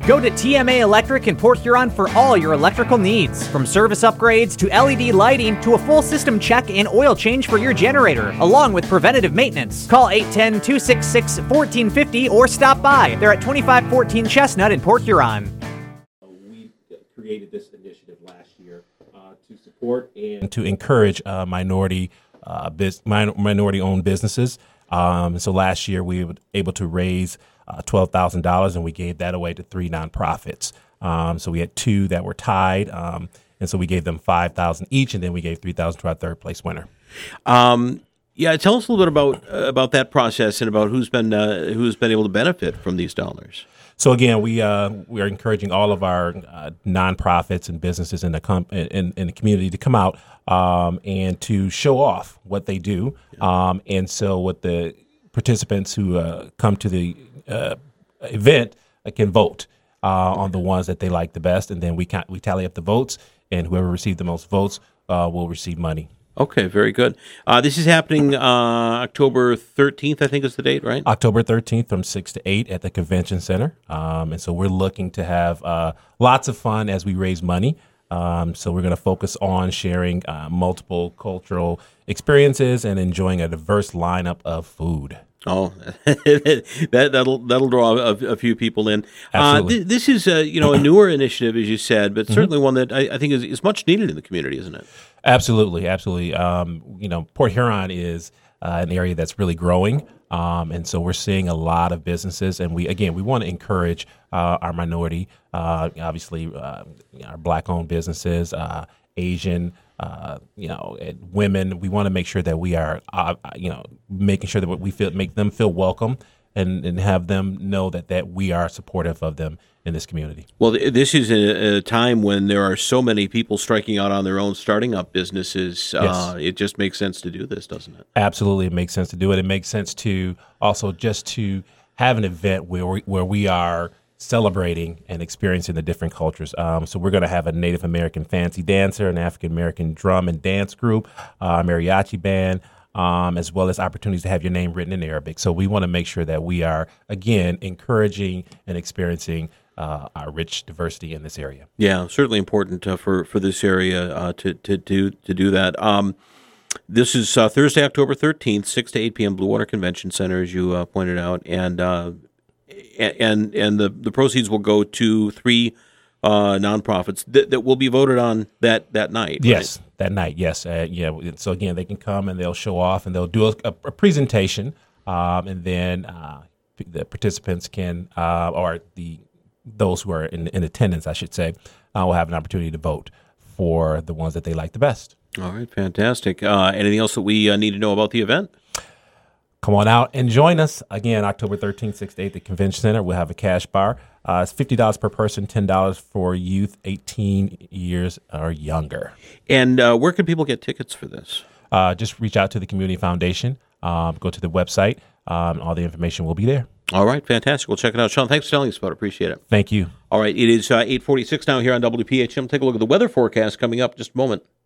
Go to TMA Electric in Port Huron for all your electrical needs. From service upgrades to LED lighting to a full system check and oil change for your generator, along with preventative maintenance. Call 810-266-1450 or stop by. They're at 2514 Chestnut in Port Huron. We created this initiative last year to support and to encourage minority-owned businesses. So last year we were able to raise $12,000, and we gave that away to 3 nonprofits. So we had 2 that were tied, and so we gave them $5,000 each, and then we gave $3,000 to our third place winner. Yeah, tell us a little bit about that process and about who's been able to benefit from these dollars. So again, we are encouraging all of our nonprofits and businesses in the community to come out and to show off what they do. And so, what the participants who come to the event can vote on the ones that they like the best, and then we tally up the votes, and whoever received the most votes will receive money. Okay, very good. This is happening October 13th, I think is the date, right? October 13th from 6 to 8 at the Convention Center. And so we're looking to have lots of fun as we raise money. So we're going to focus on sharing multiple cultural experiences and enjoying a diverse lineup of food. Oh, that'll draw a few people in. This is a newer initiative, as you said, but certainly one that I think is much needed in the community, isn't it? Absolutely. Port Huron is an area that's really growing, and so we're seeing a lot of businesses, and we want to encourage our minority, obviously, our Black-owned businesses, Asian. And women. We want to make sure that we are, making sure that make them feel welcome and have them know that we are supportive of them in this community. Well, this is a time when there are so many people striking out on their own, starting up businesses. Yes. It just makes sense to do this, doesn't it? Absolutely, it makes sense to do it. It makes sense to also just to have an event where we are celebrating and experiencing the different cultures. So we're going to have a Native American fancy dancer, an African American drum and dance group, mariachi band, as well as opportunities to have your name written in Arabic. So we want to make sure that we are, again, encouraging and experiencing our rich diversity in this area. Yeah, certainly important for this area to do that. This is Thursday, October 13th, 6 to 8 p.m., Blue Water Convention Center, as you pointed out, and the proceeds will go to 3 nonprofits that will be voted on that night. Yes, right? That night. Yes. So again, they can come and they'll show off and they'll do a presentation, and then the participants can, or those who are in attendance, I should say, will have an opportunity to vote for the ones that they like the best. All right, fantastic. Anything else that we need to know about the event? Come on out and join us. Again, October 13th, 6 to 8 at the Convention Center. We'll have a cash bar. It's $50 per person, $10 for youth 18 years or younger. And where can people get tickets for this? Just reach out to the Community Foundation. Go to the website. All the information will be there. All right, fantastic. We'll check it out. Sean, thanks for telling us about it. Appreciate it. Thank you. All right, it is 8:46 now here on WPHM. Take a look at the weather forecast coming up in just a moment.